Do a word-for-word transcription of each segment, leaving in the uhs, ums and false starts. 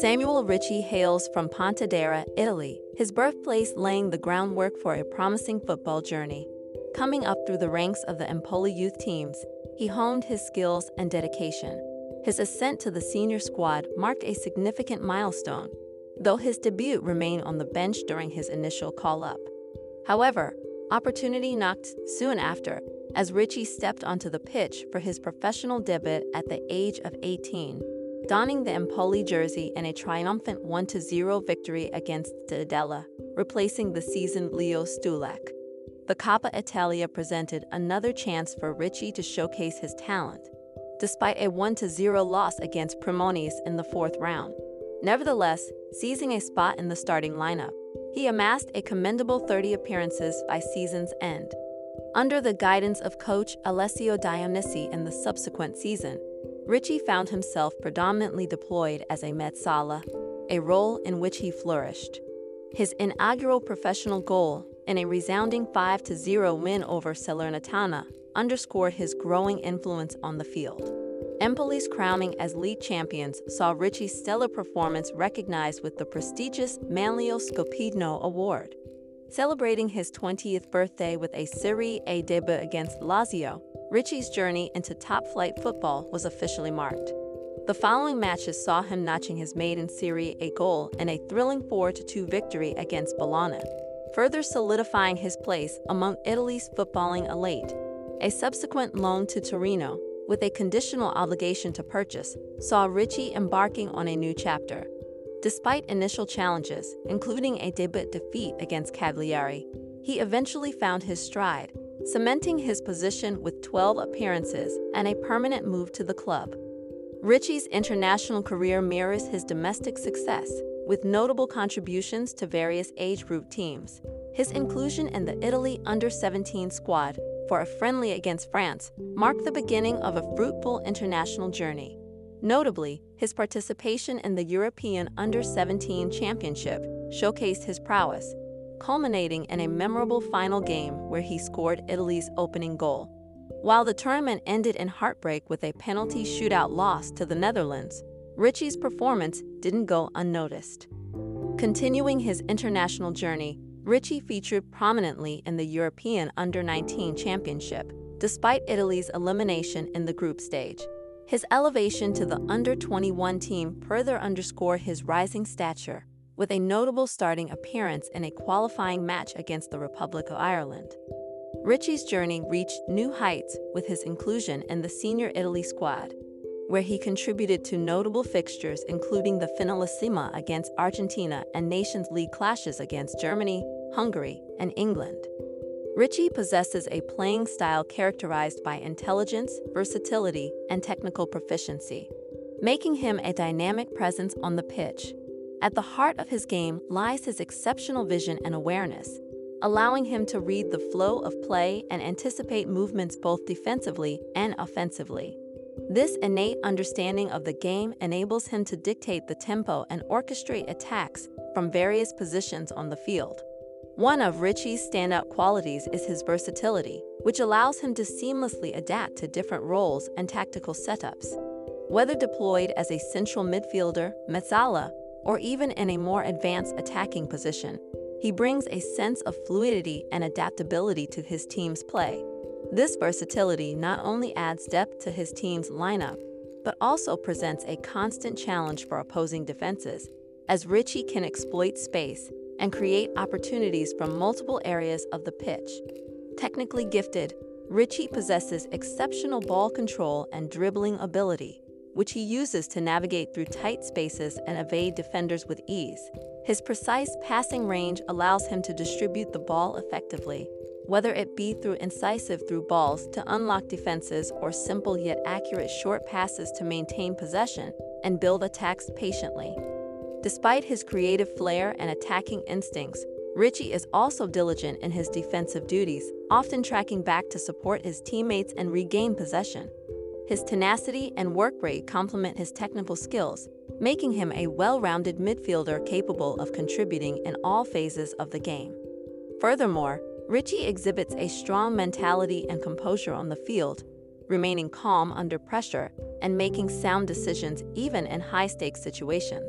Samuel Ritchie hails from Pontedera, Italy, his birthplace laying the groundwork for a promising football journey. Coming up through the ranks of the Empoli youth teams, he honed his skills and dedication. His ascent to the senior squad marked a significant milestone, though his debut remained on the bench during his initial call-up. However, opportunity knocked soon after, as Ritchie stepped onto the pitch for his professional debut at the age of eighteen, donning the Empoli jersey in a triumphant one to zero victory against Cittadella, replacing the seasoned Leo Stulak. The Coppa Italia presented another chance for Ritchie to showcase his talent, despite a one to zero loss against Cremonese in the fourth round. Nevertheless, seizing a spot in the starting lineup, he amassed a commendable thirty appearances by season's end. Under the guidance of coach Alessio Dionisi in the subsequent season, Ritchie found himself predominantly deployed as a mezzala, a role in which he flourished. His inaugural professional goal, in a resounding five to zero win over Salernitana, underscored his growing influence on the field. Empoli's crowning as league champions saw Ritchie's stellar performance recognized with the prestigious Manlio Scopino Award. Celebrating his twentieth birthday with a Serie A debut against Lazio, Ritchie's journey into top-flight football was officially marked. The following matches saw him notching his maiden Serie A goal in a thrilling four to two victory against Bologna, further solidifying his place among Italy's footballing elite. A subsequent loan to Torino, with a conditional obligation to purchase, saw Ritchie embarking on a new chapter. Despite initial challenges, including a debut defeat against Cagliari, he eventually found his stride, cementing his position with twelve appearances and a permanent move to the club. Ritchie's international career mirrors his domestic success, with notable contributions to various age group teams. His inclusion in the Italy under seventeen squad for a friendly against France marked the beginning of a fruitful international journey. Notably, his participation in the European under seventeen Championship showcased his prowess, culminating in a memorable final game where he scored Italy's opening goal. While the tournament ended in heartbreak with a penalty shootout loss to the Netherlands, Ritchie's performance didn't go unnoticed. Continuing his international journey, Ritchie featured prominently in the European under nineteen Championship, despite Italy's elimination in the group stage. His elevation to the under twenty-one team further underscored his rising stature, with a notable starting appearance in a qualifying match against the Republic of Ireland. Ritchie's journey reached new heights with his inclusion in the senior Italy squad, where he contributed to notable fixtures including the Finalissima against Argentina and Nations League clashes against Germany, Hungary, and England. Ritchie possesses a playing style characterized by intelligence, versatility, and technical proficiency, making him a dynamic presence on the pitch. At the heart of his game lies his exceptional vision and awareness, allowing him to read the flow of play and anticipate movements both defensively and offensively. This innate understanding of the game enables him to dictate the tempo and orchestrate attacks from various positions on the field. One of Ritchie's standout qualities is his versatility, which allows him to seamlessly adapt to different roles and tactical setups. Whether deployed as a central midfielder, mezzala, or even in a more advanced attacking position, he brings a sense of fluidity and adaptability to his team's play. This versatility not only adds depth to his team's lineup, but also presents a constant challenge for opposing defenses, as Ritchie can exploit space and create opportunities from multiple areas of the pitch. Technically gifted, Ritchie possesses exceptional ball control and dribbling ability, which he uses to navigate through tight spaces and evade defenders with ease. His precise passing range allows him to distribute the ball effectively, whether it be through incisive through balls to unlock defenses or simple yet accurate short passes to maintain possession and build attacks patiently. Despite his creative flair and attacking instincts, Ritchie is also diligent in his defensive duties, often tracking back to support his teammates and regain possession. His tenacity and work rate complement his technical skills, making him a well-rounded midfielder capable of contributing in all phases of the game. Furthermore, Ritchie exhibits a strong mentality and composure on the field, remaining calm under pressure and making sound decisions even in high-stakes situations.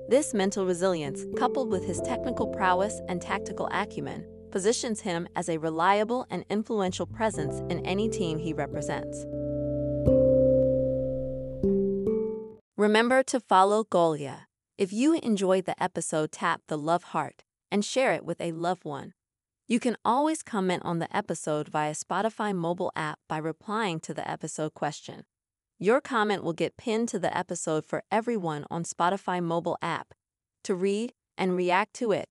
This mental resilience, coupled with his technical prowess and tactical acumen, positions him as a reliable and influential presence in any team he represents. Remember to follow Golia. If you enjoyed the episode, tap the love heart and share it with a loved one. You can always comment on the episode via Spotify mobile app by replying to the episode question. Your comment will get pinned to the episode for everyone on Spotify mobile app to read and react to it.